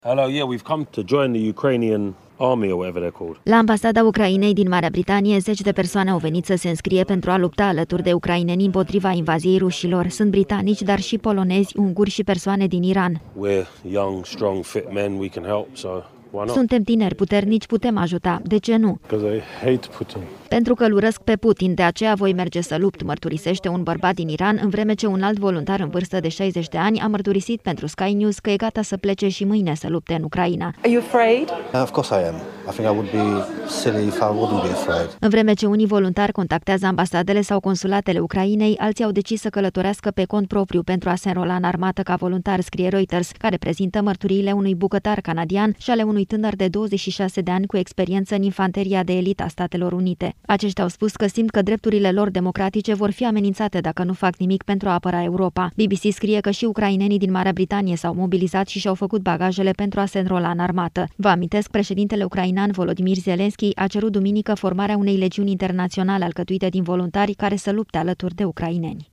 Hello, yeah, we've come to join the Ukrainian army or whatever they're called. La ambasada Ucrainei din Marea Britanie, zeci de persoane au venit să se înscrie pentru a lupta alături de ucraineni împotriva invaziei rușilor. Sunt britanici, dar și polonezi, unguri și persoane din Iran. We're young, strong, fit men, we can help, so why not? Suntem tineri, puternici, putem ajuta. De ce nu? Because I hate Putin. Pentru că îl urăsc pe Putin, de aceea voi merge să lupt, mărturisește un bărbat din Iran, în vreme ce un alt voluntar în vârstă de 60 de ani a mărturisit pentru Sky News că e gata să plece și mâine să lupte în Ucraina. Are you afraid? Of course I am. I think I would be silly if I wouldn't be afraid. În vreme ce unii voluntari contactează ambasadele sau consulatele Ucrainei, alții au decis să călătorească pe cont propriu pentru a se înrola în armată ca voluntar, scrie Reuters, care prezintă mărturiile unui bucătar canadian și ale unui tânăr de 26 de ani cu experiență în infanteria de elită a Statelor Unite. Aceștia au spus că simt că drepturile lor democratice vor fi amenințate dacă nu fac nimic pentru a apăra Europa. BBC scrie că și ucrainenii din Marea Britanie s-au mobilizat și și-au făcut bagajele pentru a se înrola în armată. Vă amintesc, președintele ucrainean Volodymyr Zelensky a cerut duminică formarea unei legiuni internaționale alcătuite din voluntari care să lupte alături de ucraineni.